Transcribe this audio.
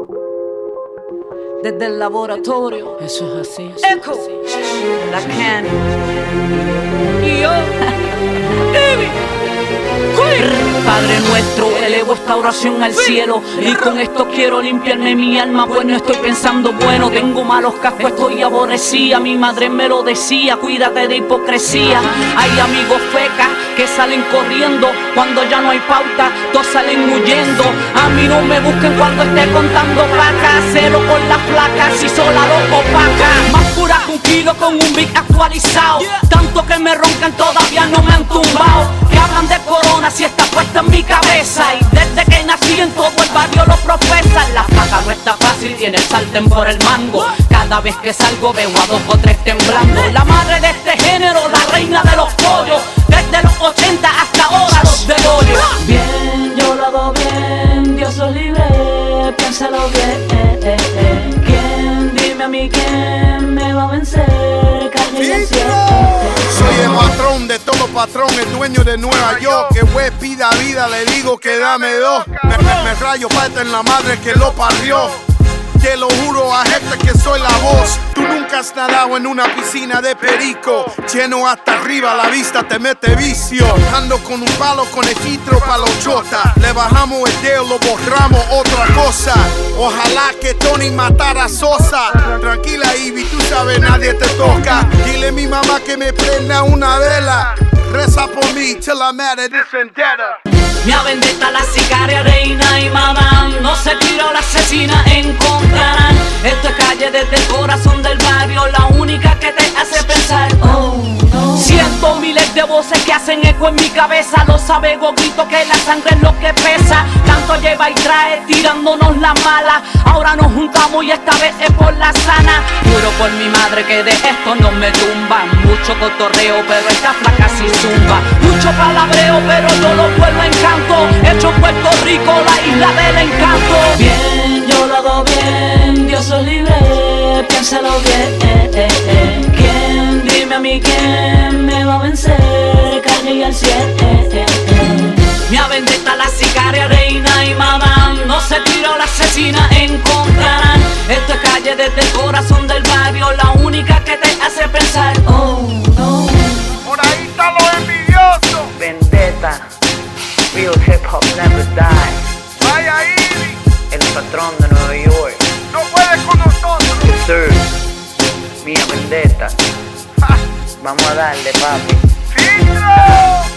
Desde el laboratorio. Eso es así. Echo. La Can. Y yo. David. Padre nuestro, elevo esta oración al cielo. Y con esto quiero limpiarme mi alma, pues no estoy pensando bueno. Tengo malos cascos, estoy aborrecida. Mi madre me lo decía, cuídate de hipocresía. Hay amigos fecas que salen corriendo cuando ya no hay pauta, todos salen huyendo. A mí no me busquen cuando esté contando placas. Cero con las placas y sola lo opaca. Más pura que un kilo con un beat actualizado. Tanto que me roncan todavía no me han tumbado. Que hablan de corona si está puesta en mi cabeza. Y desde que nací en todo el barrio lo profesan. La placa no está fácil, tiene el sartén por el mango. Cada vez que salgo veo a 2 o 3 temblando. La madre de este género, la reina de los pollos. Desde los 80 hasta ahora los del hoyo. Bien, yo lo hago bien, Dios los libre, piénsalo bien. ¿Quién? Dime a mí quién me va a vencer, calle y el cielo. Soy el patrón de todo patrón, el dueño de Nueva York. Que güey pida vida, le digo que dame 2. Me rayo falta en la madre que lo parió. Te lo juro a gente que soy la voz. Tú nunca has nadado en una piscina de perico. Lleno hasta arriba, la vista te mete vicio. Ando con un palo con el filtro pa' los chotas. Le bajamos el dedo, lo borramos, otra cosa. Ojalá que Tony matara a Sosa. Tranquila Ivy, tú sabes, nadie te toca. Dile a mi mamá que me prenda una vela. Reza por mí till I'm out of this vendetta. Mia vendetta la sicaria, reina y madame. No se tiró la asesina, encontrarán. Esto es calle desde el corazón del barrio, la única que te hace pensar. Oh, no. Siento miles de voces que hacen eco en mi cabeza. Lo sabe Goguito que la sangre es lo que pesa. Tanto lleva y trae tirándonos la mala. Ahora nos juntamos y esta vez es por la sana. Juro por mi madre que de esto no me tumban. Mucho cotorreo pero esta flaca sí zumba. Mucho palabreo pero yo lo vuelvo encanto. Hecho en Puerto Rico, la isla del encanto. Bien, yo lo hago bien, Dios los libre, piénsalo bien. ¿Quién? Dime a mí quién me va a vencer, calle y al cielo. Mia vendetta la sicaria, reina y madame. No se tiró la asesina, encontrarán. Esto es calle desde el corazón del barrio, la única que te hace pensar. Oh, no. Por ahí está lo envidioso. Vendetta, real hip hop never die. Vaya Ivy, El patrón de Nueva York. no puedes con nosotros. Yes, sir. Mía Vendetta. Vamos a darle, papi. ¡Filtro!